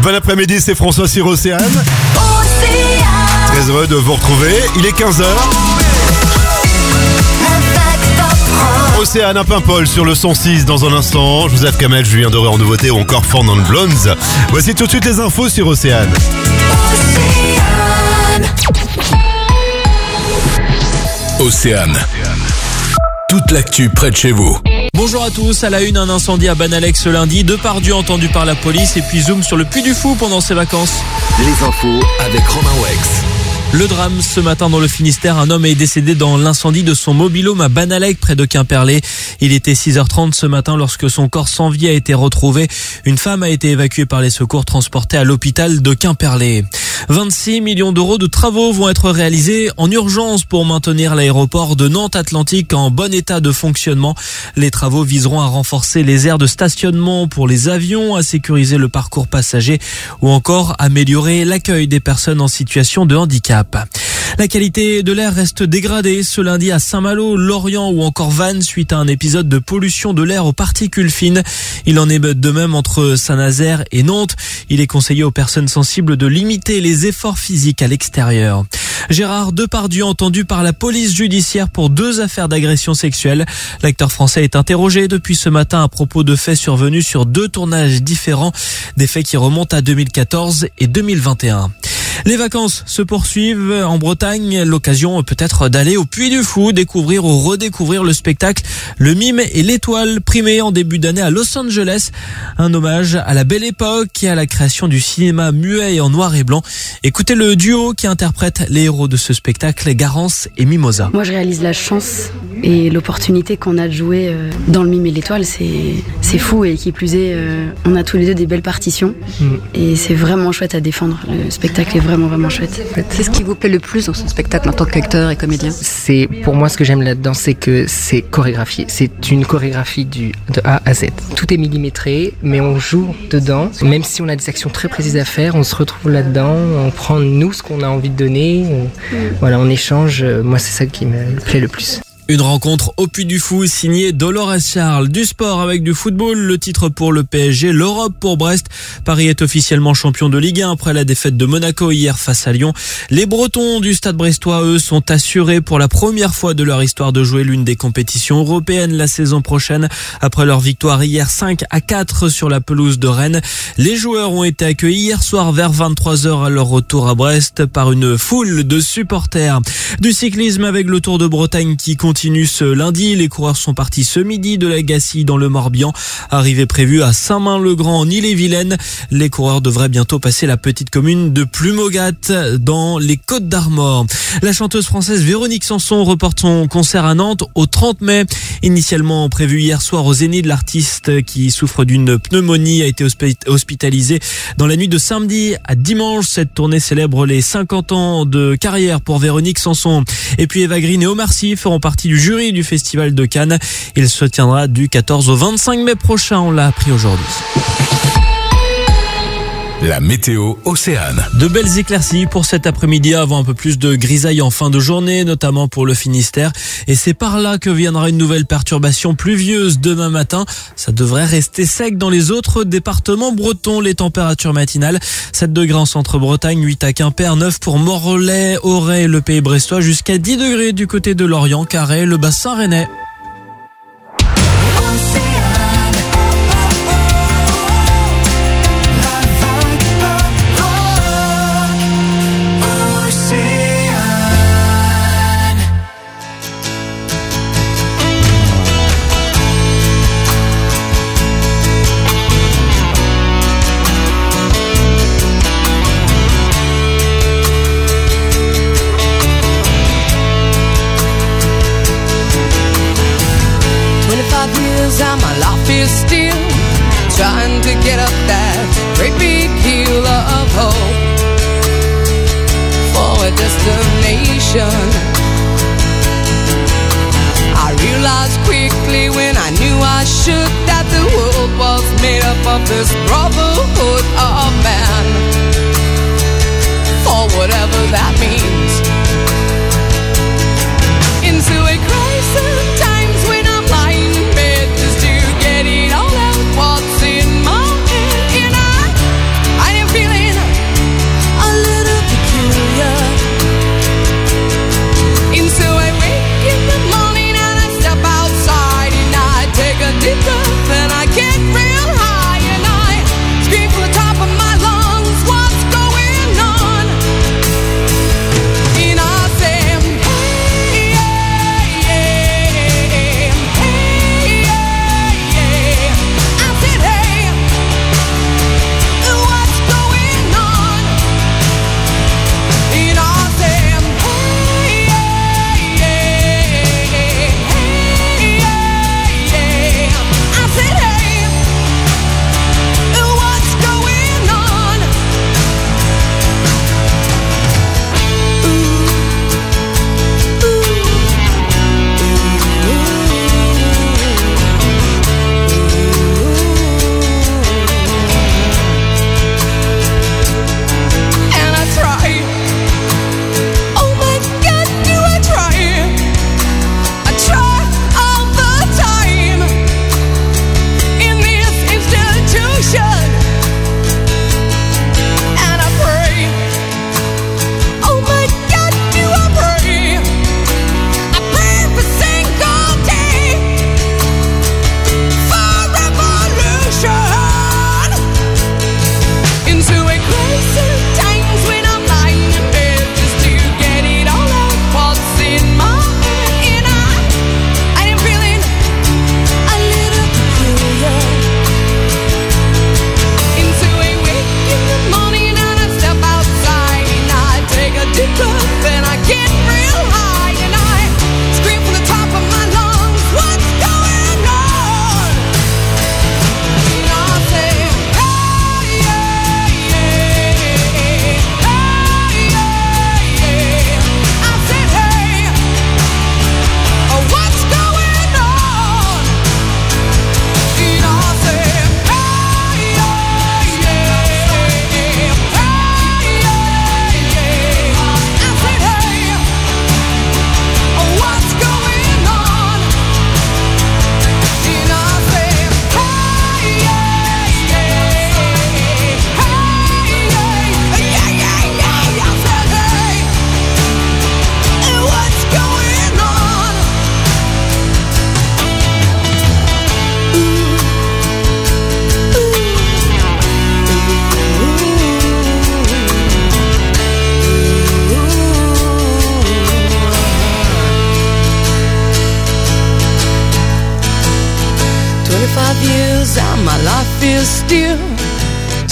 Bon après-midi, c'est François sur Océane. Très heureux de vous retrouver. Il est 15h. Océane à Paimpol sur le 106 dans un instant. Joseph Kamel, Julien Doré en nouveauté ou encore Four Non Blondes. Voici tout de suite les infos sur Océane. Océane. Toute l'actu près de chez vous. Bonjour à tous, à la une, un incendie à Banalec ce lundi, Depardieu entendu par la police et puis zoom sur le Puy du Fou pendant ses vacances. Les infos avec Romain Wex. Le drame ce matin dans le Finistère, un homme est décédé dans l'incendie de son mobil-home à Banalec près de Quimperlé. Il était 6h30 ce matin lorsque son corps sans vie a été retrouvé. Une femme a été évacuée par les secours, transportée à l'hôpital de Quimperlé. 26 millions d'euros de travaux vont être réalisés en urgence pour maintenir l'aéroport de Nantes-Atlantique en bon état de fonctionnement. Les travaux viseront à renforcer les aires de stationnement pour les avions, à sécuriser le parcours passager ou encore améliorer l'accueil des personnes en situation de handicap. La qualité de l'air reste dégradée ce lundi à Saint-Malo, Lorient ou encore Vannes suite à un épisode de pollution de l'air aux particules fines. Il en est de même entre Saint-Nazaire et Nantes. Il est conseillé aux personnes sensibles de limiter les efforts physiques à l'extérieur. Gérard Depardieu entendu par la police judiciaire pour 2 affaires d'agression sexuelle. L'acteur français est interrogé depuis ce matin à propos de faits survenus sur 2 tournages différents, des faits qui remontent à 2014 et 2021. Les vacances se poursuivent en Bretagne, l'occasion peut-être d'aller au Puy du Fou, découvrir ou redécouvrir le spectacle Le Mime et l'Étoile, primé en début d'année à Los Angeles. Un hommage à la belle époque et à la création du cinéma muet et en noir et blanc. Écoutez le duo qui interprète les héros de ce spectacle, Garance et Mimosa. Moi je réalise la chance et l'opportunité qu'on a de jouer dans Le Mime et l'Étoile, c'est fou et qui plus est, on a tous les deux des belles partitions et c'est vraiment chouette à défendre. Le spectacle est vraiment chouette. Qu'est-ce qui vous plaît le plus dans ce spectacle en tant qu'acteur et comédien ? C'est, pour moi, ce que j'aime là-dedans, c'est que c'est chorégraphié. C'est une chorégraphie de A à Z. Tout est millimétré, mais on joue dedans. Même si on a des actions très précises à faire, on se retrouve là-dedans, on prend nous ce qu'on a envie de donner, on échange. Moi, c'est ça qui me plaît le plus. Une rencontre au Puy du Fou signée Dolores Charles. Du sport avec du football, le titre pour le PSG, l'Europe pour Brest. Paris est officiellement champion de Ligue 1 après la défaite de Monaco hier face à Lyon. Les Bretons du Stade Brestois, eux, sont assurés pour la première fois de leur histoire de jouer l'une des compétitions européennes la saison prochaine. Après leur victoire hier 5-4 sur la pelouse de Rennes, les joueurs ont été accueillis hier soir vers 23h à leur retour à Brest par une foule de supporters. Du cyclisme avec le Tour de Bretagne qui continue ce lundi. Les coureurs sont partis ce midi de la Gassie dans le Morbihan. Arrivée prévue à Saint-Main-le-Grand en Ille-et-Vilaine. Les coureurs devraient bientôt passer la petite commune de Plumogat dans les Côtes-d'Armor. La chanteuse française Véronique Sanson reporte son concert à Nantes au 30 mai. Initialement prévu hier soir au Zénith, l'artiste qui souffre d'une pneumonie a été hospitalisé dans la nuit de samedi à dimanche. Cette tournée célèbre les 50 ans de carrière pour Véronique Sanson. Et puis Eva Green et Omar Sy feront partie du jury du Festival de Cannes. Il se tiendra du 14 au 25 mai prochain, on l'a appris aujourd'hui. La météo Océane. De belles éclaircies pour cet après-midi avant un peu plus de grisaille en fin de journée, notamment pour le Finistère. Et c'est par là que viendra une nouvelle perturbation pluvieuse demain matin. Ça devrait rester sec dans les autres départements bretons. Les températures matinales, 7 degrés en centre-Bretagne, 8 à Quimper, 9 pour Morlaix, Auray et le Pays brestois, jusqu'à 10 degrés du côté de Lorient, Carhaix, le bassin rennais.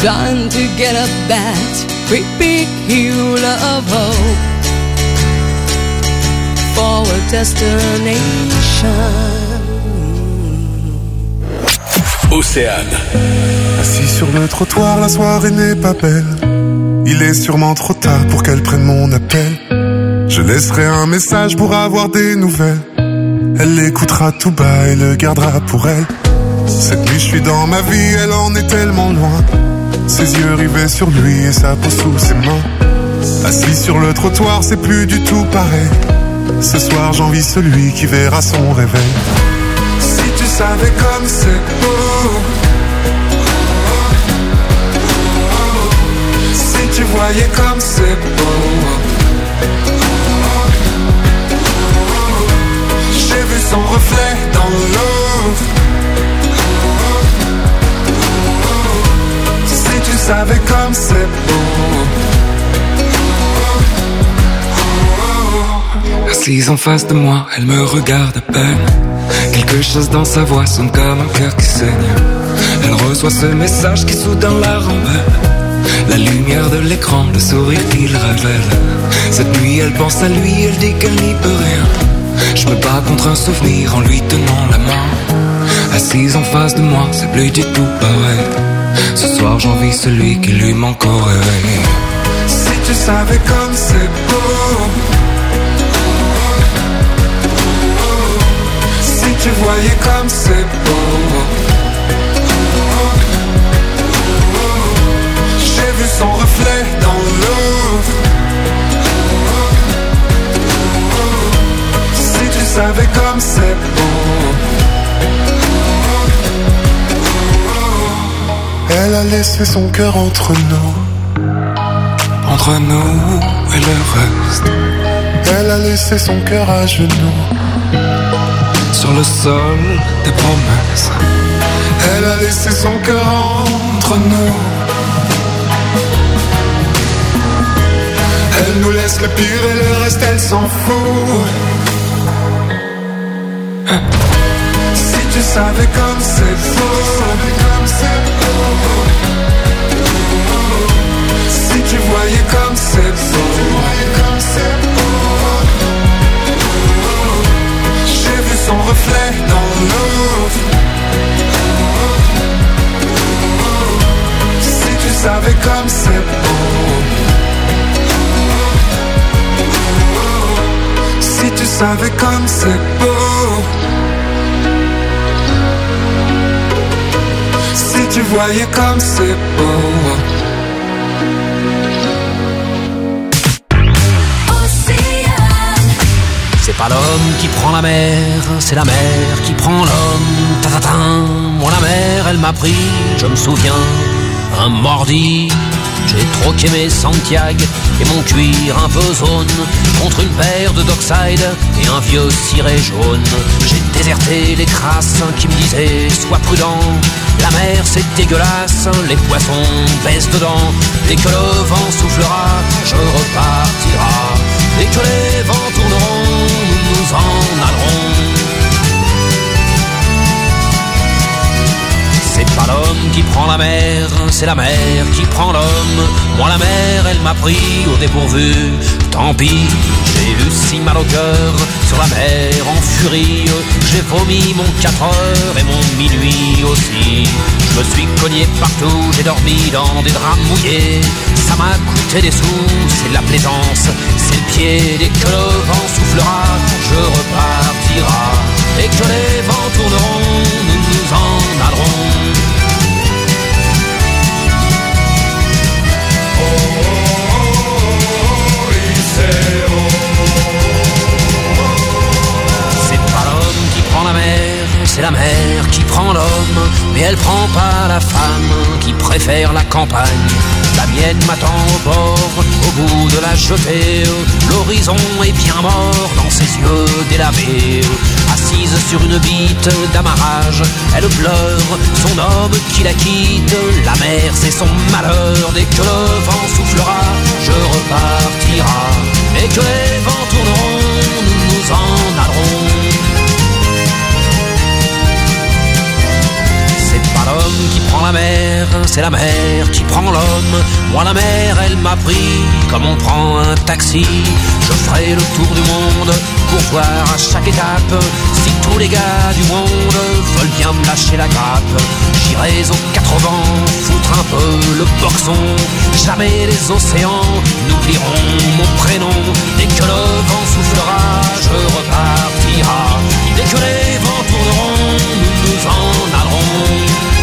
trying to get up that great big hill of hope for a destination. Océane. Assis sur le trottoir, la soirée n'est pas belle. Il est sûrement trop tard pour qu'elle prenne mon appel. Je laisserai un message pour avoir des nouvelles. Elle l'écoutera tout bas et le gardera pour elle. Cette nuit je suis dans ma vie, elle en est tellement loin. Ses yeux rivés sur lui et sa peau sous ses mains. Assis sur le trottoir, c'est plus du tout pareil. Ce soir j'envie celui qui verra son réveil. Si tu savais comme c'est beau, si tu voyais comme c'est beau. J'ai vu son reflet dans l'eau. Si tu savais comme c'est beau. Assise en face de moi, elle me regarde à peine. Quelque chose dans sa voix sonne comme un cœur qui saigne. Elle reçoit ce message qui soudain la rembelle. La lumière de l'écran, le sourire qu'il révèle. Cette nuit elle pense à lui, elle dit qu'elle n'y peut rien. Je me bats contre un souvenir en lui tenant la main. Assise en face de moi, c'est plus du tout pareil. Ce soir j'envie celui qui lui manque au réveil. Si tu savais comme c'est beau. Si tu voyais comme c'est beau. J'ai vu son reflet dans l'eau. Si tu savais comme c'est beau. Elle a laissé son cœur entre nous. Entre nous et le reste. Elle a laissé son cœur à genoux. Sur le sol des promesses. Elle a laissé son cœur entre nous. Elle nous laisse le pire et le reste elle s'en fout. Si tu savais comme c'est beau. Si tu voyais comme c'est beau. J'ai vu son reflet dans l'eau. Si tu savais comme c'est beau. Si tu savais comme c'est beau. Si tu voyais comme c'est beau. C'est pas l'homme qui prend la mer, c'est la mer qui prend l'homme. Ta-ta-ta. Moi la mer, elle m'a pris, je me souviens, un mordi. J'ai troqué mes Santiago et mon cuir un peu zone contre une paire de Dockside et un vieux ciré jaune. J'ai déserté les crasses qui me disaient sois prudent. La mer c'est dégueulasse, les poissons baissent dedans. Dès que le vent soufflera, je repartira. Dès que les vents tourneront, nous en allerons. C'est pas l'homme qui prend la mer, c'est la mer qui prend l'homme. Moi la mer, elle m'a pris au dépourvu. Tant pis, j'ai eu si mal au cœur sur la mer en furie. J'ai vomi mon 4 heures et mon minuit aussi. Je me suis cogné partout, j'ai dormi dans des draps mouillés. Ça m'a coûté des sous, c'est de la plaisance, c'est le pied. Dès que le vent soufflera, je repartira. Dès que les vents tourneront, nous nous en allerons. C'est pas l'homme qui prend la mer, c'est la mer qui prend l'homme. Mais elle prend pas la femme qui préfère la campagne. La mienne m'attend au bord, au bout de la jetée. L'horizon est bien mort dans ses yeux délavés. Assise sur une bite d'amarrage, elle pleure son homme qui la quitte. La mer c'est son malheur, dès que le vent soufflera, je repartira. Dès que les vents tourneront, nous nous en allerons. C'est pas l'homme qui prend prend la mer, c'est la mer qui prend l'homme. Moi la mer, elle m'a pris comme on prend un taxi. Je ferai le tour du monde pour voir à chaque étape si tous les gars du monde veulent bien me lâcher la grappe. J'irai aux quatre vents foutre un peu le boxon. Jamais les océans n'oublieront mon prénom. Dès que le vent soufflera, je repartira. Dès que les vents tourneront, nous nous en allerons.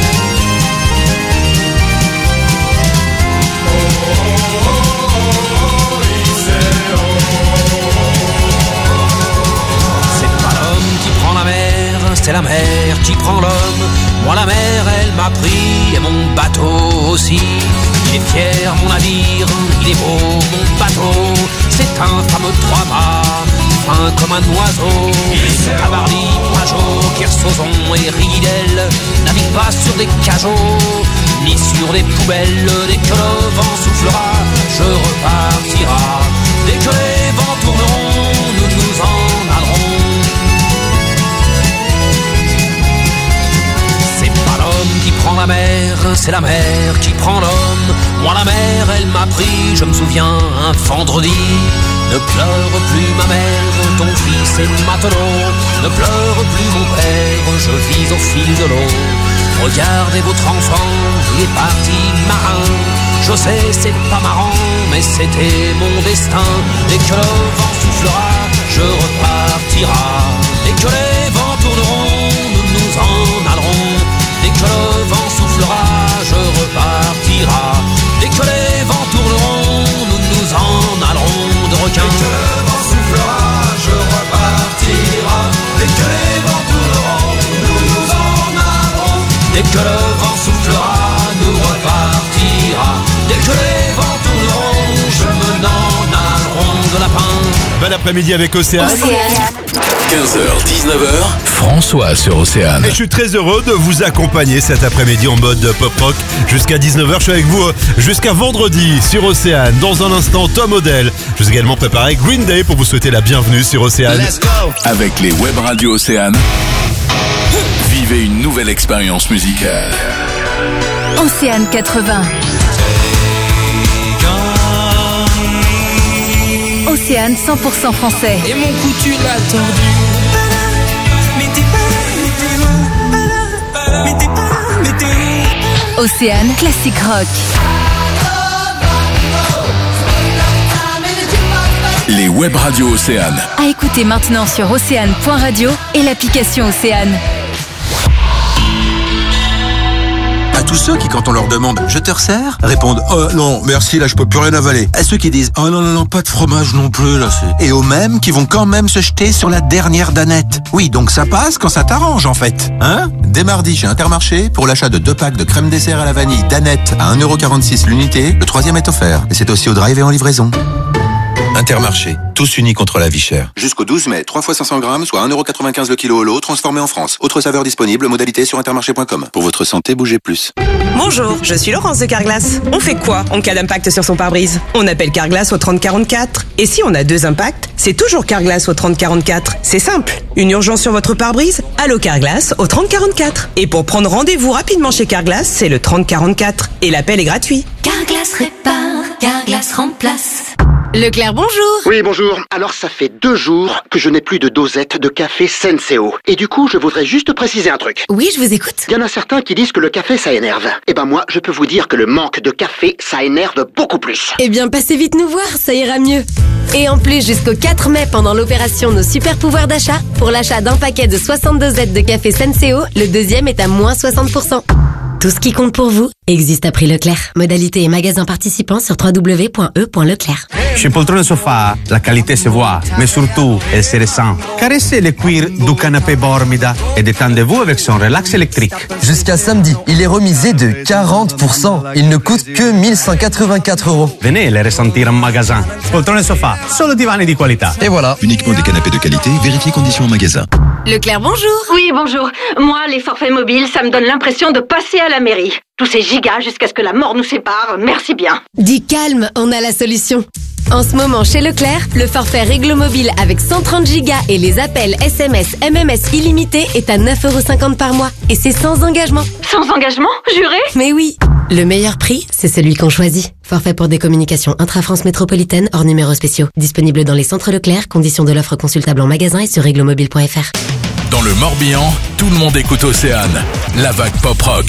C'est pas l'homme qui prend la mer, c'est la mer qui prend l'homme. Moi la mer, elle m'a pris et mon bateau aussi. Il est fier mon navire, il est beau mon bateau. C'est un fameux trois-mâts, fin comme un oiseau. Tabarly, Pajot, Kersozon et Ridel naviguent pas sur des cajots, ni sur des poubelles. Dès que le vent soufflera, je repartira. Dès que les vents tourneront, nous nous en allerons. C'est pas l'homme qui prend la mer, c'est la mer qui prend l'homme. Moi la mer, elle m'a pris, je me souviens, un vendredi. Ne pleure plus ma mère, ton fils est matelot. Ne pleure plus mon père, je vis au fil de l'eau. Regardez votre enfant, il est parti marin. Je sais, c'est pas marrant, mais c'était mon destin. Dès que le vent soufflera, je repartira. Dès que les vents tourneront, nous nous en allerons. Dès que le vent soufflera, je repartira. Dès que les vents tourneront, nous nous en allerons de requins. Dès que le vent soufflera, je repartira. Dès que les vents tourneront, nous nous en allerons. Dès que le vent soufflera, nous repartira. Dès que les vents tourneront, je me n'en allerons de lapin. Bon après-midi avec Océane. 15h, 19h, François sur Océane. Et je suis très heureux de vous accompagner cet après-midi en mode pop-rock jusqu'à 19h. Je suis avec vous jusqu'à vendredi sur Océane. Dans un instant, Tom Odell. Je vous ai également préparé Green Day pour vous souhaiter la bienvenue sur Océane. Let's go. Avec les web radios Océane, vivez une nouvelle expérience musicale. Océane 80. Océane 100% français. Et mon cou tu l'as tordu. Océane classique rock. Les web radios Océane. À écouter maintenant sur océane.radio et l'application Océane. À tous ceux qui, quand on leur demande « Je te resserre ?» répondent « Oh non, merci, là je peux plus rien avaler ». À ceux qui disent « Oh non, non, non, pas de fromage non plus, là c'est... » Et aux mêmes qui vont quand même se jeter sur la dernière danette. Oui, donc ça passe quand ça t'arrange en fait. Hein ? Dès mardi chez Intermarché, pour l'achat de 2 packs de crème dessert à la vanille danette à 1,46€ l'unité, le 3e est offert. Et c'est aussi au drive et en livraison. Intermarché, tous unis contre la vie chère. Jusqu'au 12 mai, 3 fois 500 grammes, soit 1,95€ le kilo au lot, transformé en France. Autre saveur disponible, modalité sur intermarché.com. Pour votre santé, bougez plus. Bonjour, je suis Laurence de Carglass. On fait quoi en cas d'impact sur son pare-brise ? On appelle Carglass au 3044. Et si on a 2 impacts, c'est toujours Carglass au 3044. C'est simple. Une urgence sur votre pare-brise ? Allô Carglass au 3044. Et pour prendre rendez-vous rapidement chez Carglass, c'est le 3044. Et l'appel est gratuit. Carglass répare, Carglass remplace. Leclerc, bonjour. Oui, bonjour. Alors, ça fait 2 jours que je n'ai plus de dosette de café Senseo. Et du coup, je voudrais juste préciser un truc. Oui, je vous écoute. Il y en a certains qui disent que le café, ça énerve. Eh ben moi, je peux vous dire que le manque de café, ça énerve beaucoup plus. Eh bien, passez vite nous voir, ça ira mieux. Et en plus, jusqu'au 4 mai, pendant l'opération Nos Super Pouvoirs d'achat, pour l'achat d'un paquet de 60 dosettes de café Senseo, le deuxième est à moins 60%. Tout ce qui compte pour vous existe à prix Leclerc. Modalité et magasin participants sur www.e.leclerc. Chez Poltrone Sofa, la qualité se voit, mais surtout, elle se ressent. Caressez le cuir du canapé Bormida et détendez-vous avec son relax électrique. Jusqu'à samedi, il est remisé de 40%. Il ne coûte que 1184 €. Venez les ressentir en magasin. Poltrone Sofa, solo divani di qualità. Et voilà. Uniquement des canapés de qualité, vérifiez conditions en magasin. Leclerc, bonjour. Oui, bonjour. Moi, les forfaits mobiles, ça me donne l'impression de passer à la mairie. Tous ces gigas jusqu'à ce que la mort nous sépare, merci bien. Dis calme, on a la solution. En ce moment, chez Leclerc, le forfait Réglo Mobile avec 130 Go et les appels SMS, MMS illimités est à 9,50€ par mois. Et c'est sans engagement. Sans engagement, juré? Mais oui. Le meilleur prix, c'est celui qu'on choisit. Forfait pour des communications intra-France métropolitaine hors numéros spéciaux. Disponible dans les centres Leclerc. Conditions de l'offre consultable en magasin et sur réglomobile.fr. Dans le Morbihan, tout le monde écoute Océane. La vague pop-rock.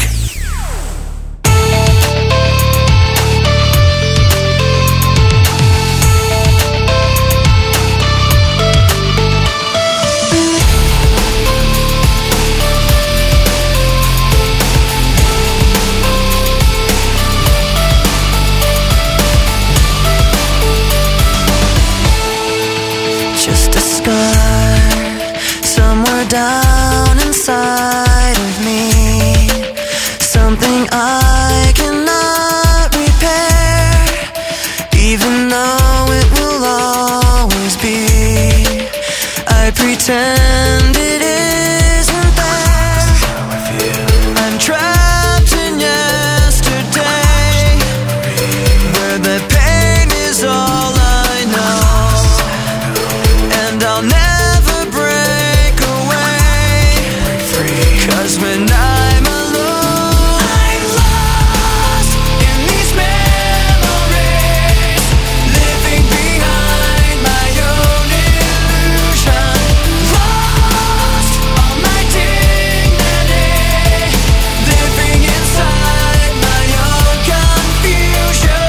Just a scar somewhere down inside of me, something I cannot repair, even though it will always be. I pretend it isn't there. I'm trapped in yesterday, where the pain is all I know. And I'll never break away, 'cause when I'm alone, I'm lost in these memories, living behind my own illusion, lost all my dignity, living inside my own confusion.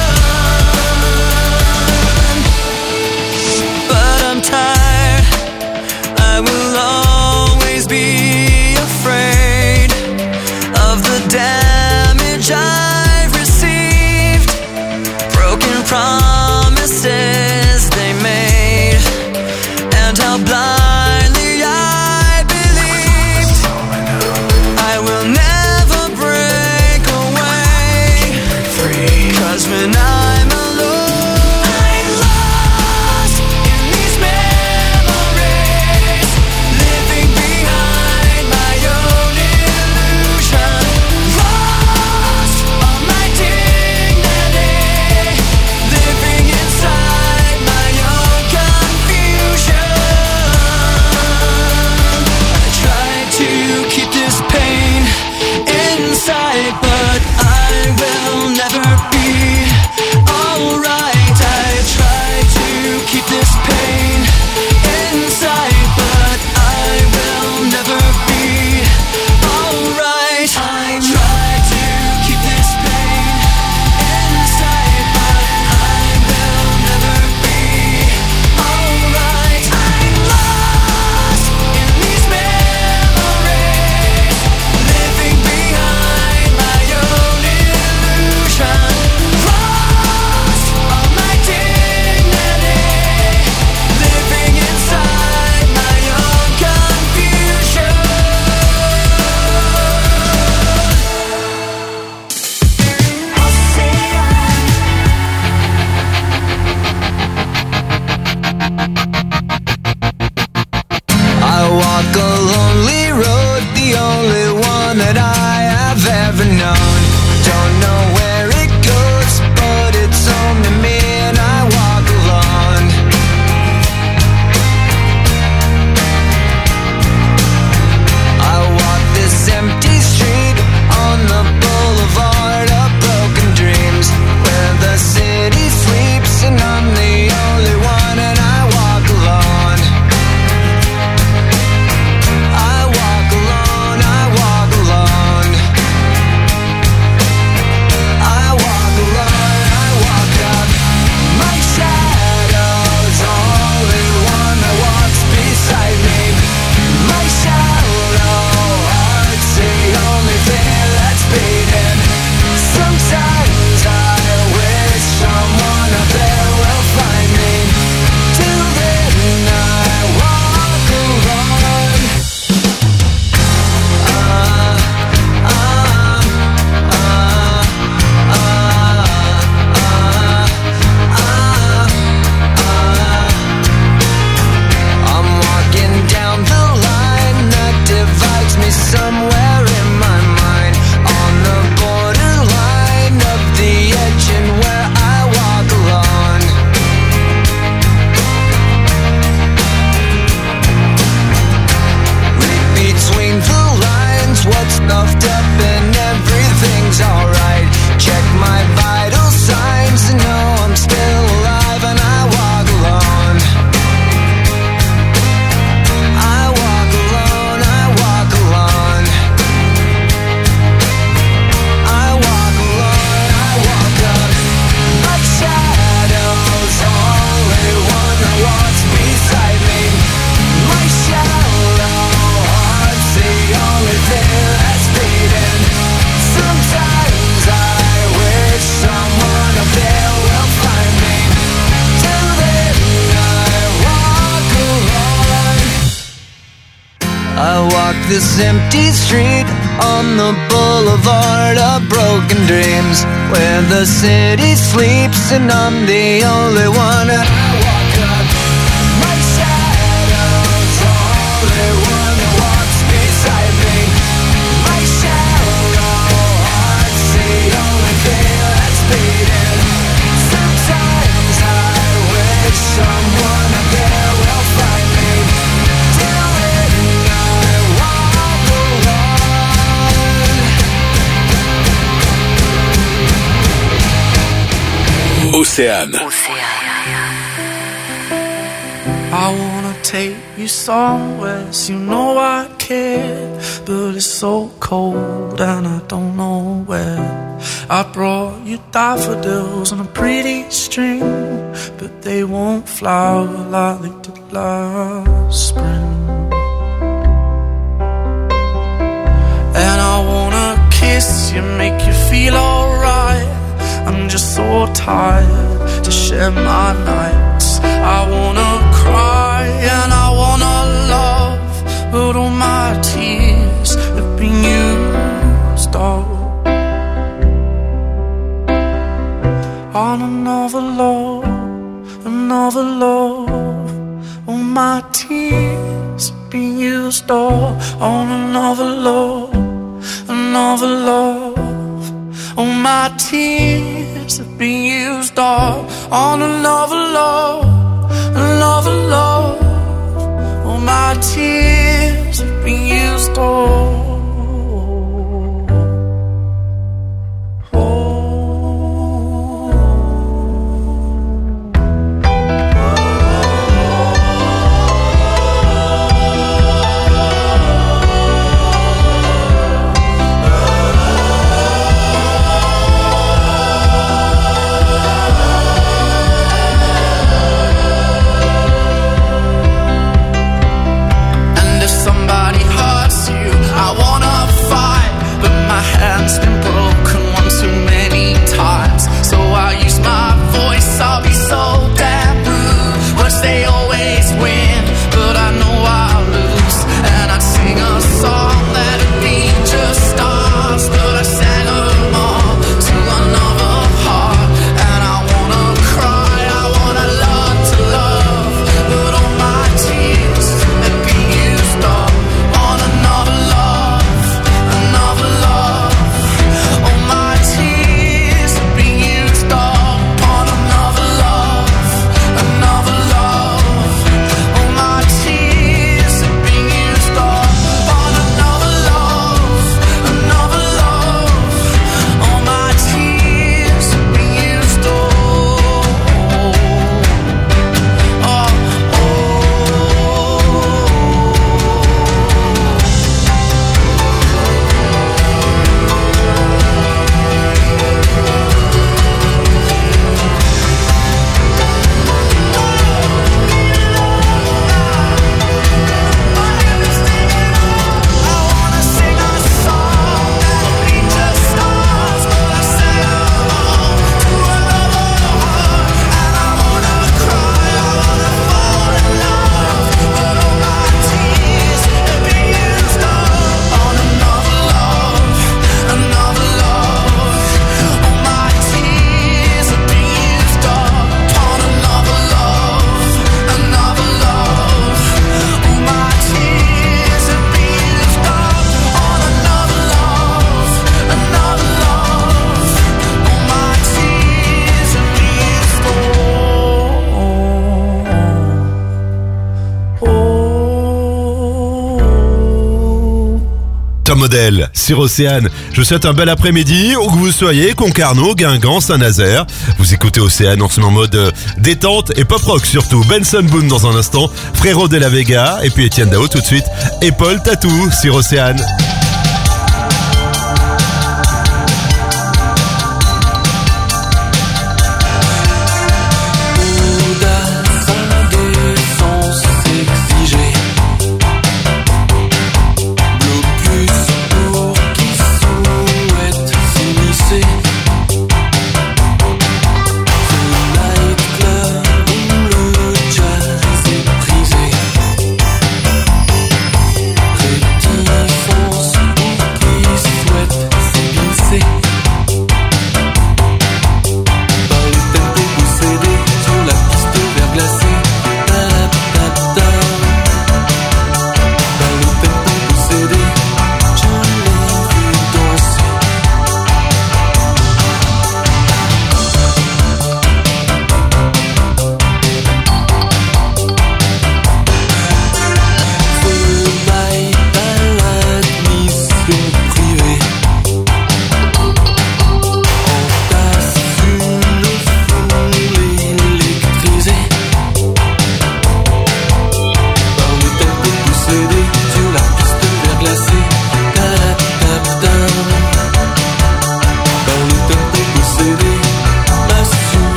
But I'm tired, I will always be afraid of the damage I've received, broken promises they made, and how blindly I believed. I will never break away, 'cause when I'm alone, I'm lost in these memories, living behind my own illusion, lost all my dignity, living inside my own confusion. I try to keep this pain inside, but I will never be this empty street on the boulevard of broken dreams, where the city sleeps and I'm the only one. And I walk up, my shadow's the only one that walks beside me. My shallow heart's the only thing that's beating. Sometimes I wish someone out there will find me. Till then I walk alone. Océane. I wanna take you somewhere, so you know I care, but it's so cold and I don't know where. I brought you daffodils on a pretty string, but they won't flower like they did last spring. And I wanna kiss you, make you feel alright. I'm just so tired to share my nights. I wanna cry and I wanna love, but all my tears have been used up on another love, another love. All my tears have been used up on another love, another love. All my tears have been used up on another love, another love. All my tears have been used up. Tom Odell sur Océane. Je vous souhaite un bel après-midi, où que vous soyez, Concarneau, Guingamp, Saint-Nazaire. Vous écoutez Océane en ce mode détente et pop-rock surtout. Benson Boone dans un instant, Frérot de la Vega et puis Etienne Dao tout de suite. Et Paul Tatou sur Océane. Time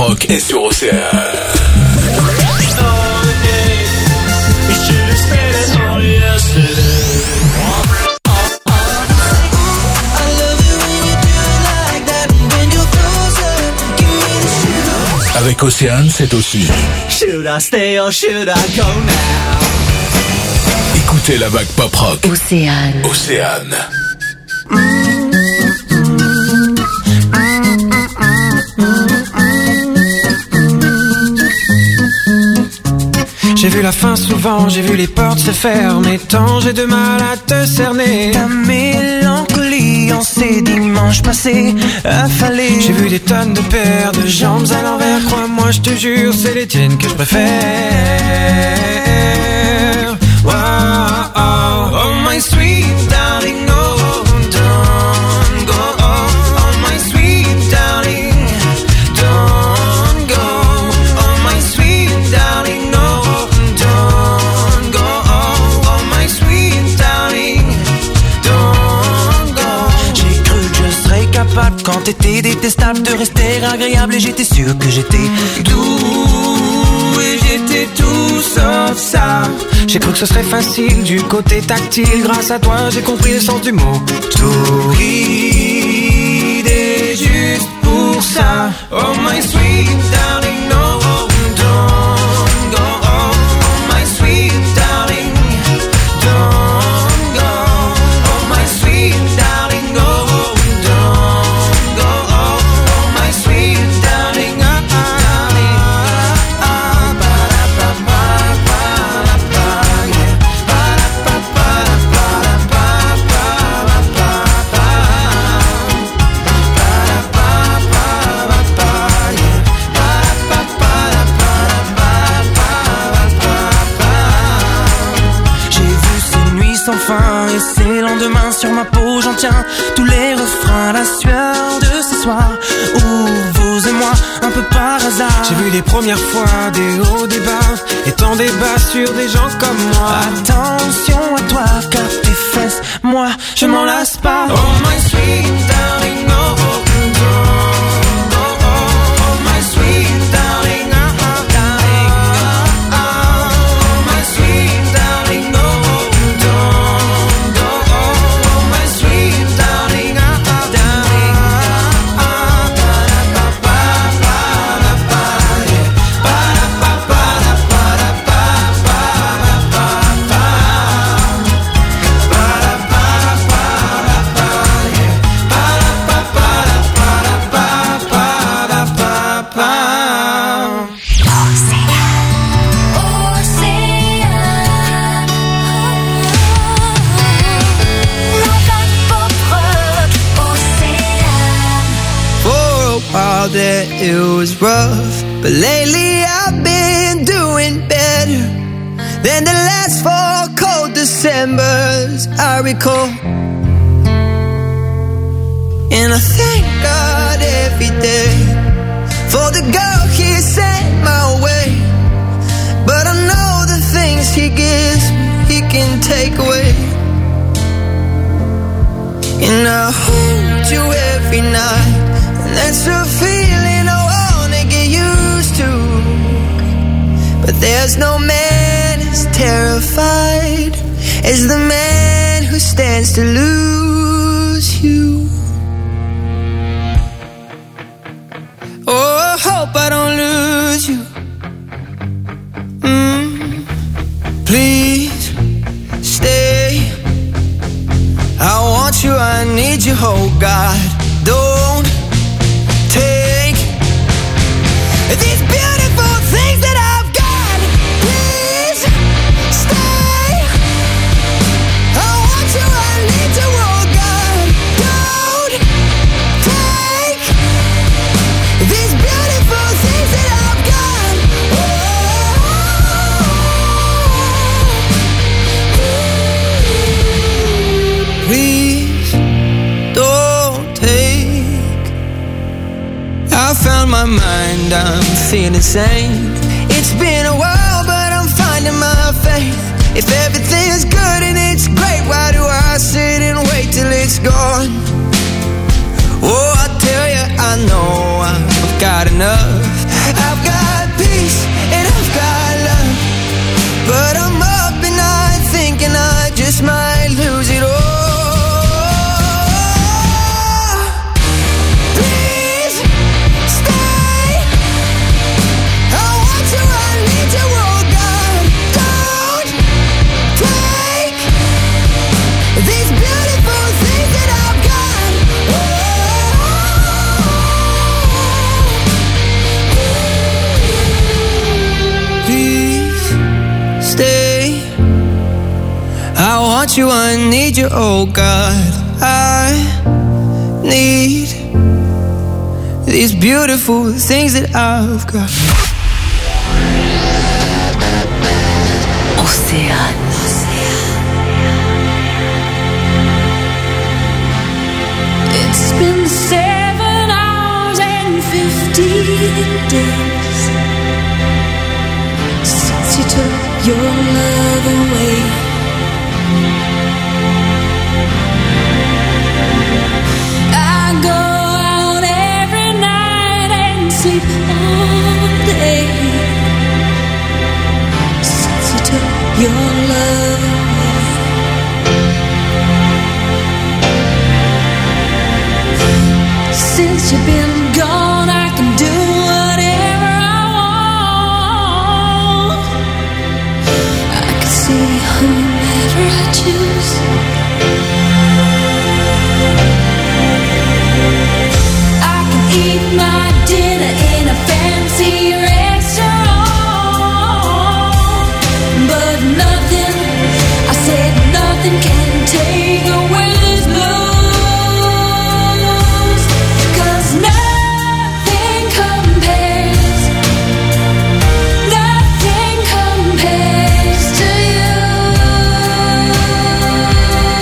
rock est sur Océane. Avec Océane, c'est aussi Should I stay or should I go now? écoutez la vague pop rock. Océane. Océane. J'ai vu la fin souvent, j'ai vu les portes se fermer. Tant j'ai de mal à te cerner. Ta mélancolie en ces dimanches passés affalés. J'ai vu des tonnes de paires de jambes à l'envers. Crois-moi, je te jure, c'est les tiennes que je préfère. Wow, oh, oh my sweet darling, oh, don't go. Oh my sweet darling, don't go. Oh my sweet darling, no, don't go. Oh my sweet darling, don't go. J'ai cru que je serais capable quand t'étais détestable de rester agréable et j'étais sûr que j'étais doux et j'étais tout sauf ça. J'ai cru que ce serait facile du côté tactile. Grâce à toi j'ai compris le sens du mot torride. Et juste pour ça, oh my sweet darling, no, don't go. Oh my sweet darling, don't go. Oh my sweet darling, no, don't go. Oh my sweet darling, enfin et ces lendemains sur ma peau j'en tiens tous les refrains, la sueur de ce soir où vous et moi un peu par hasard. J'ai vu les premières fois des hauts, des bas et tant des bas sur des gens comme moi. Attention à toi car tes fesses, moi je m'en lasse pas. Oh my sweet darling, no, don't go. Oh my sweet darling, darling. Oh my sweet darling, no. That it was rough, but lately I've been doing better than the last 4 cold Decembers I recall. And I thank God every day for the girl He sent my way. But I know the things He gives me, He can take away. And I hold you every night, and that's a feeling I wanna get used to. But there's no man as terrified as the man who stands to lose you. Oh, I hope I don't lose you. Please stay. I want you, I need you, oh God. Don't take these beautiful things that I've got. Please stay. I want you, I need you, oh God. Don't take these beautiful things that I've got. Please don't take. I found my mind, I'm feeling sane. It's been a while, but I'm finding my faith. If everything's good and it's great, why do I sit and wait till it's gone? Oh, I tell you, I know I've got enough. this might lose it all. Please stay. I want you, I need you, oh God. Don't take these beautiful things that I've got. Please stay. I want you, I need you, oh God. I need these beautiful things that I've got. Océane. It's been 7 hours and 15 days since you took your love away. I go out every night and sleep all day since you took your love away. Since you've been gone, I can do whatever I want. I can see whomever I choose. I can eat my dinner in a fancy restaurant, but nothing, I said nothing can take away this blues. Nothing compares to you.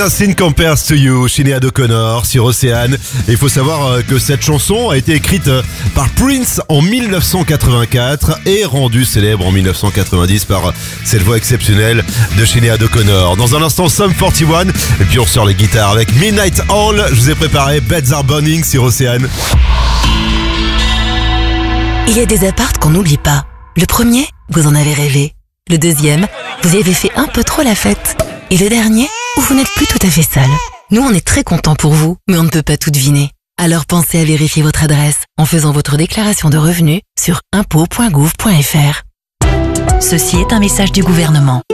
Nothing Compares to You, Sinéad O'Connor sur Océane. Et il faut savoir que cette chanson a été écrite par Prince en 1984 et rendue célèbre en 1990 par cette voix exceptionnelle de Sinéad O'Connor. Dans un instant, Sum 41 et puis on sort les guitares avec Midnight Hall. Je vous ai préparé Beds Are Burning sur Océane. Il y a des apparts qu'on n'oublie pas. Le premier, vous en avez rêvé. Le deuxième, vous y avez fait un peu trop la fête. Et le dernier, où vous n'êtes plus tout à fait seul. Nous, on est très contents pour vous, mais on ne peut pas tout deviner. Alors pensez à vérifier votre adresse en faisant votre déclaration de revenus sur impôts.gouv.fr. Ceci est un message du gouvernement.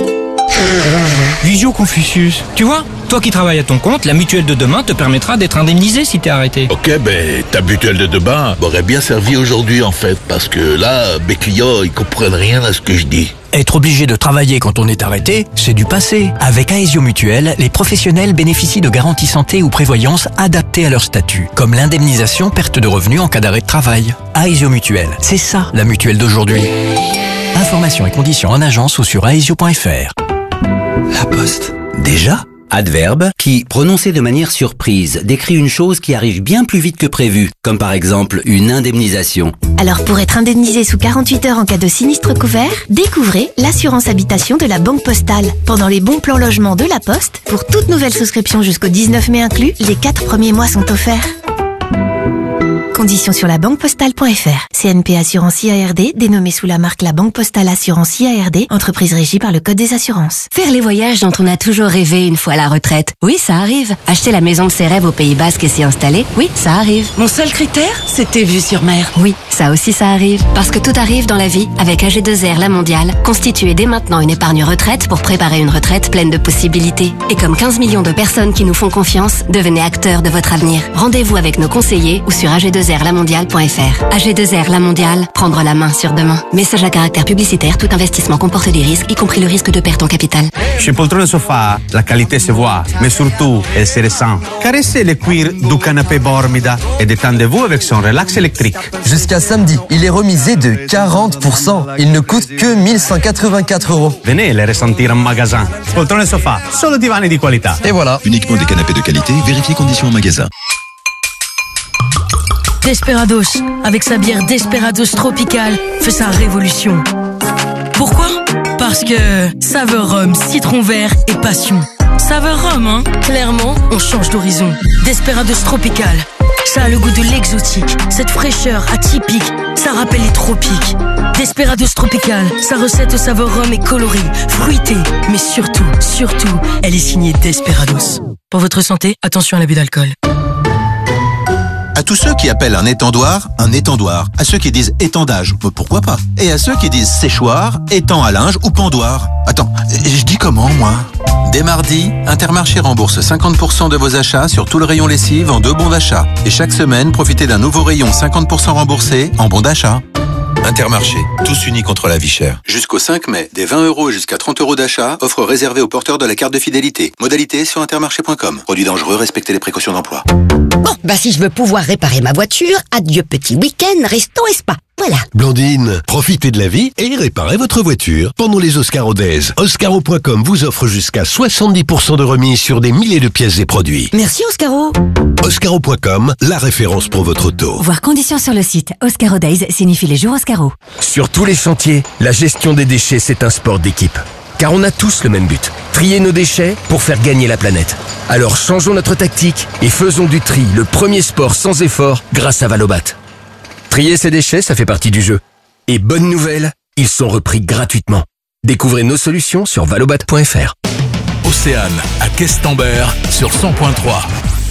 Visio Confucius, tu vois, toi qui travailles à ton compte, la mutuelle de demain te permettra d'être indemnisé si t'es arrêté. Ok, ta mutuelle de demain m'aurait bien servi aujourd'hui en fait, parce que là, mes clients, ils comprennent rien à ce que je dis. Être obligé de travailler quand on est arrêté, c'est du passé. Avec Aesio Mutuelle, les professionnels bénéficient de garanties santé ou prévoyance adaptées à leur statut, comme l'indemnisation perte de revenus en cas d'arrêt de travail. Aesio Mutuelle, c'est ça la mutuelle d'aujourd'hui. Informations et conditions en agence ou sur aesio.fr. La Poste. Déjà ? Adverbe qui, prononcé de manière surprise, décrit une chose qui arrive bien plus vite que prévu, comme par exemple une indemnisation. Alors pour être indemnisé sous 48 heures en cas de sinistre couvert, découvrez l'assurance habitation de la Banque Postale. Pendant les bons plans logement de la Poste, pour toute nouvelle souscription jusqu'au 19 mai inclus, les 4 premiers mois sont offerts. Conditions sur la banquepostale.fr. CNP Assurance IARD, dénommée sous la marque La Banque Postale Assurance IARD, entreprise régie par le Code des assurances. Faire les voyages dont on a toujours rêvé une fois à la retraite. Oui, ça arrive. Acheter la maison de ses rêves au Pays Basque et s'y installer. Oui, ça arrive. Mon seul critère, c'était vue sur mer. Oui, ça aussi ça arrive. Parce que tout arrive dans la vie. Avec AG2R La Mondiale, constituez dès maintenant une épargne retraite pour préparer une retraite pleine de possibilités. Et comme 15 millions de personnes qui nous font confiance, devenez acteurs de votre avenir. Rendez-vous avec nos conseillers ou sur AG2RLamondiale.fr. AG2R La Mondiale, prendre la main sur demain. Message à caractère publicitaire, tout investissement comporte des risques, y compris le risque de perte en capital. Chez Poltrone Sofa, la qualité se voit, mais surtout, elle se ressent. Caressez le cuir du canapé Bormida et détendez-vous avec son relax électrique. Jusqu'à samedi, il est remisé de 40%. Il ne coûte que 1184 €. Venez les ressentir en magasin. Poltrone Sofa, solo divani di qualità. Et voilà, uniquement des canapés de qualité, vérifiez conditions en magasin. Desperados, avec sa bière Desperados Tropical, fait sa révolution. Pourquoi ? Parce que saveur rhum, citron vert et passion. Saveur rhum, hein ? Clairement, on change d'horizon. Desperados Tropical, ça a le goût de l'exotique, cette fraîcheur atypique, ça rappelle les tropiques. Desperados Tropical, sa recette aux saveurs rhum est colorée, fruitée, mais surtout, elle est signée Desperados. Pour votre santé, attention à l'abus d'alcool. À tous ceux qui appellent un étendoir, à ceux qui disent étendage, pourquoi pas, et à ceux qui disent séchoir, étang à linge ou pendoir. Attends, je dis comment moi ? Dès mardi, Intermarché rembourse 50% de vos achats sur tout le rayon lessive en 2 bons d'achat. Et chaque semaine, profitez d'un nouveau rayon 50% remboursé en bons d'achat. Intermarché, tous unis contre la vie chère. Jusqu'au 5 mai, des 20 € et jusqu'à 30 € d'achat, offre réservée aux porteurs de la carte de fidélité. Modalité sur intermarché.com. Produit dangereux, respectez les précautions d'emploi. Bon, si je veux pouvoir réparer ma voiture, adieu petit week-end, resto et spa. Voilà. Blandine, profitez de la vie et réparez votre voiture pendant les Oscaro Days. Oscaro.com vous offre jusqu'à 70% de remise sur des milliers de pièces et produits. Merci Oscaro. Oscaro.com, la référence pour votre auto. Voir conditions sur le site. Oscaro Days signifie les jours Oscaro. Sur tous les chantiers, la gestion des déchets, c'est un sport d'équipe. Car on a tous le même but, trier nos déchets pour faire gagner la planète. Alors changeons notre tactique et faisons du tri le premier sport sans effort grâce à Valobat. Trier ses déchets, ça fait partie du jeu. Et bonne nouvelle, ils sont repris gratuitement. Découvrez nos solutions sur valobat.fr. Océane à Questembert sur 100.3.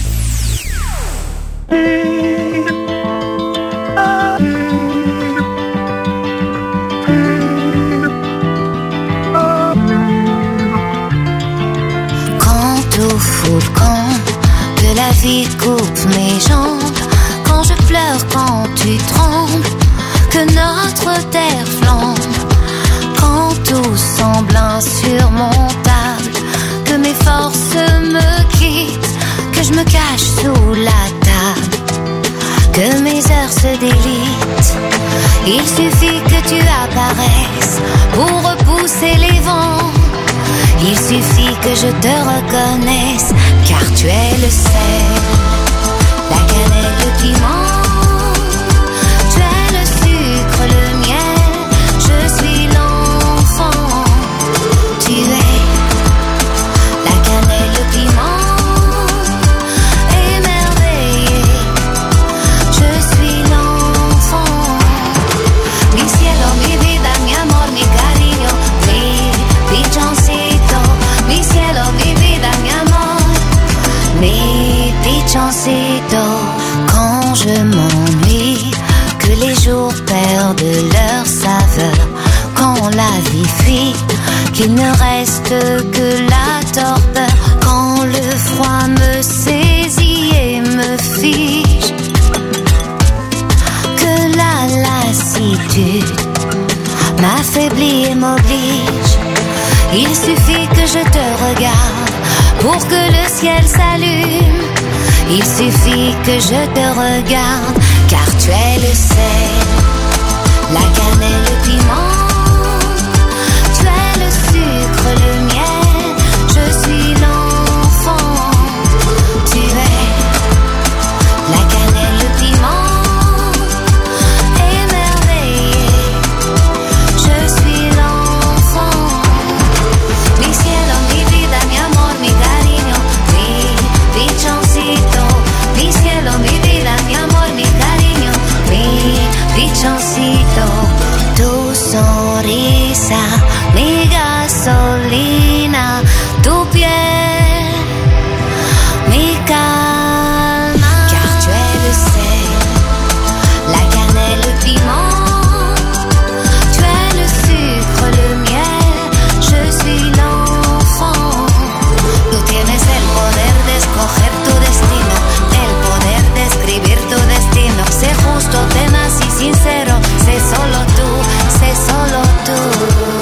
Quand que la vie coupe mes jambes, quand je pleure, quand tu trembles, que notre terre flambe, quand tout semble insurmontable, que mes forces me quittent, que je me cache sous la table, que mes heures se délitent. Il suffit que tu apparaisses pour repousser les vents. Il suffit que je te reconnaisse car tu es le sel, la cannelle, le piment. Tu es le sucre, le miel, je suis l'enfant. Tu es la cannelle, le piment, émerveillé, je suis l'enfant. Mi cielo, mi vida, mi amor, mi cariño, mi pichoncito. Mi cielo, mi vida, mi amor, mi pichoncito. Quand je m'ennuie, que les jours perdent leur saveur, quand la vie fuit, qu'il ne reste que la torpeur, quand le froid me saisit et me fige, que la lassitude m'affaiblit et m'oblige. Il suffit que je te regarde pour que le ciel s'allume. Il suffit que je te regarde, car tu es le sel, la cannelle, le piment. Tu es le sucre, le miel, je suis l'enfant. Tu es la cannelle, le piment, émerveillé, je suis l'enfant. Mi cielo, mi vida, mi amor, mi cariño, mi pichoncito. Mi cielo, mi vida, mi amor, mi cariño, mi pichoncito. Tu sonrisa, mi gasolina, tu piel, mi calma. Car tu es le sel, la cannelle, le piment. Tu es le sucre, le miel, je suis l'enfant. Tú tienes el poder de escoger tu destino, el poder de escribir tu destino. Sé justo, tenaz y sincero, sé solo tú, sé solo tú.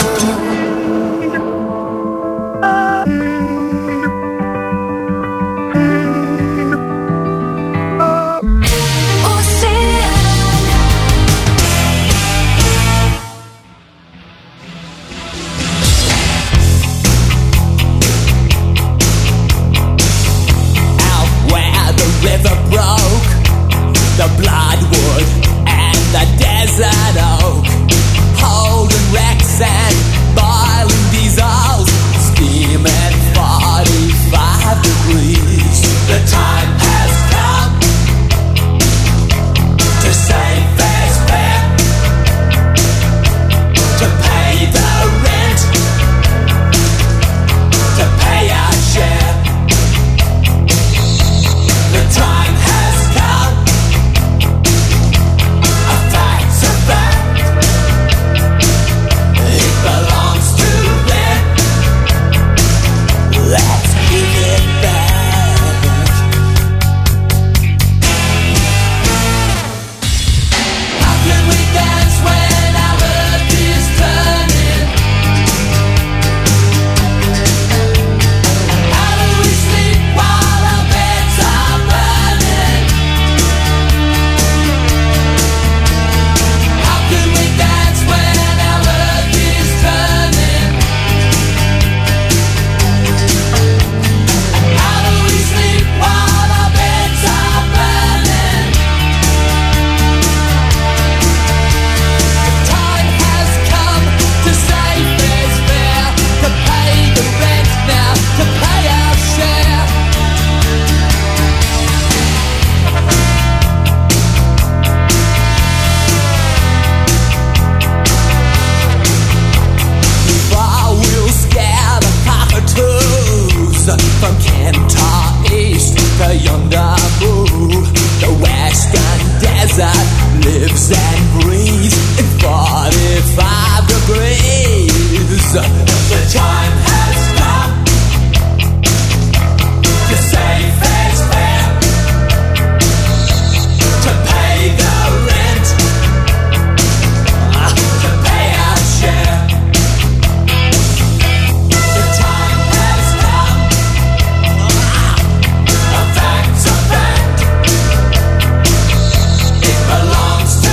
River broke, the bloodwood and the desert oak, holding wrecks and boiling diesels, steaming 45 degrees. The time has come to save fair's fair, to pay the rent, to pay our share. The time has come, a fact's a fact, it belongs to them, let's give it back. How can we dance when our earth is turning? How do we sleep while our beds are burning? How can we dance when our earth is turning? How do we sleep while our beds are burning? The time has come to save fair's fair, to pay the rent now, to pay our share. I will scare the cockatoos from Kentar East to yonder move. The western desert lives and breathes in 45 degrees. The time has come to save fair's fair, to pay the rent, to pay our share. The time has come, a fact's a fact, it belongs to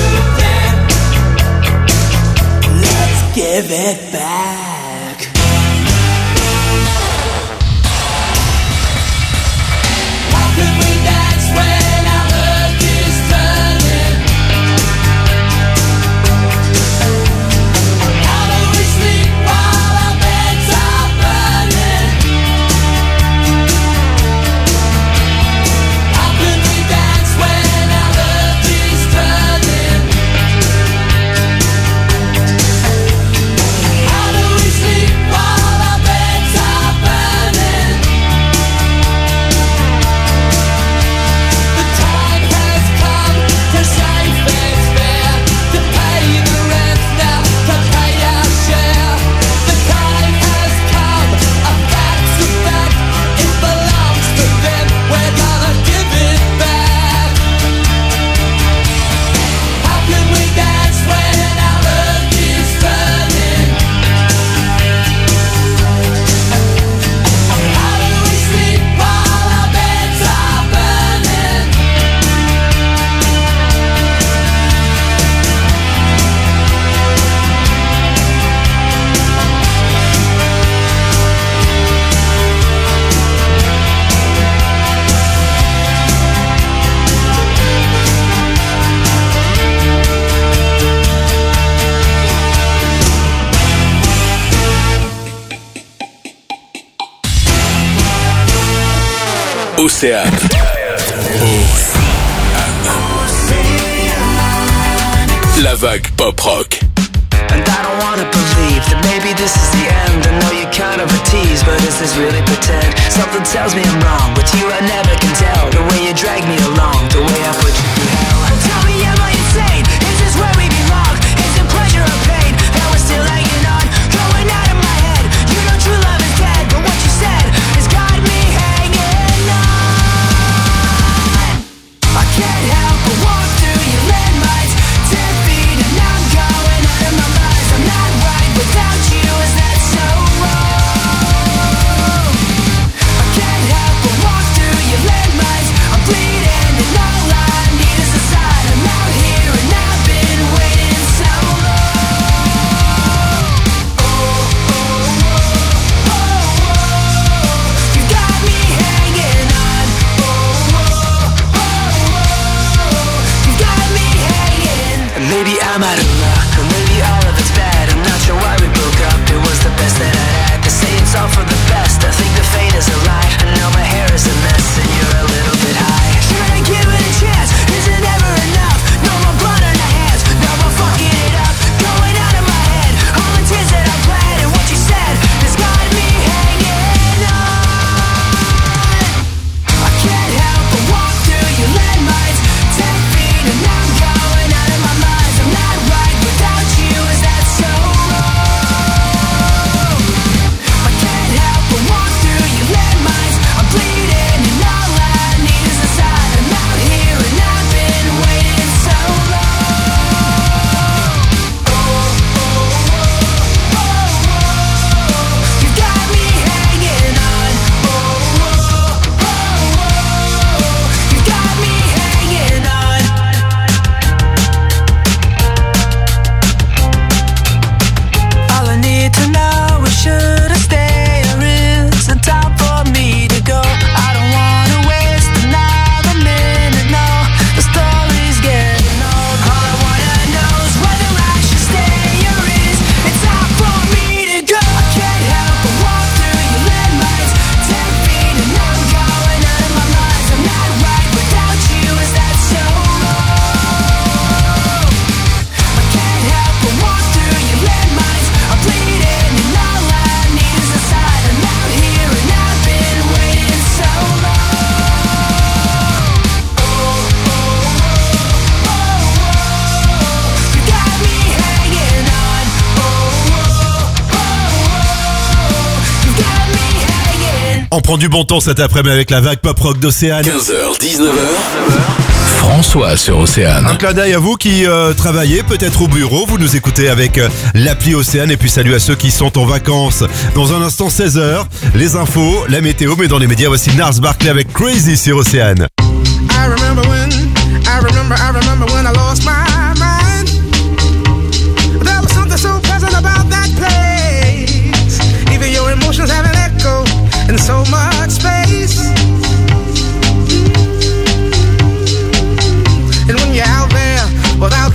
them, let's give it back. Océane. La vague pop rock. And I don't wanna believe that maybe this is the end. I know you're kind of a tease, but is this really pretend? Something tells me I'm wrong. With you I never can tell. The way you drag me along, the way I put you through hell. Tell me, am I insane? Is this where we belong? Is it pleasure or pain that we're still hanging on? Going out of my head. You know true love is dead, but what you said has got me hanging on. I can't help but walk through your landmines. 10 feet and I'm going out of my mind. I'm not right without you, is that so wrong? I can't help but walk through your landmines. I'm bleeding and all I need is a sign. I'm out here and I've been waiting so long. You got me hanging on. You got me hanging. And maybe I'm out of luck, or maybe all of it's bad. I'm not sure why we broke up. It was the best that I had. They say it's all for the best. I think the fate is a lie. I know my hair is a mess and you're a little bit high. Should I give it a chance? Is it ever enough? No more blood on our hands. Now I'm fucking it up. Going out of my head. All the tears that I bled and what you said has got me hanging on. I can't help but walk through your landmines. 10 feet and I'm going out of my mind. I'm not right without you, is that so wrong? I can't help but walk through your landmines. I'm bleeding and all I need is a sign. I'm out here and I've been waiting so long. You got me hanging on. You got me hanging on. All I need to know is should I stay or is it time for me to go? I don't wanna waste another minute, no. The story's getting old. All I wanna know is whether I should stay or is it time for me to go? I can't help but walk through your landmines. 10 feet and I'm going out of my mind. I'm not right without you, is that so wrong? I can't help but walk through your landmines. I'm bleeding and all I need is a sign. I'm out here and I've been waiting so long. You got me hanging on. You got me hanging. On prend du bon temps cet après-midi avec la vague pop rock d'Océane. 15h, 19h. François sur Océane. Un clin d'œil à vous qui travaillez peut-être au bureau, vous nous écoutez avec l'appli Océane et puis salut à ceux qui sont en vacances. Dans un instant 16h, les infos, la météo, mais dans les médias voici Nars Barkley avec Crazy sur Océane. I remember when I lost my mind. There was something so pleasant about that place. Even your emotions have an echo in so much space. And when you're out there without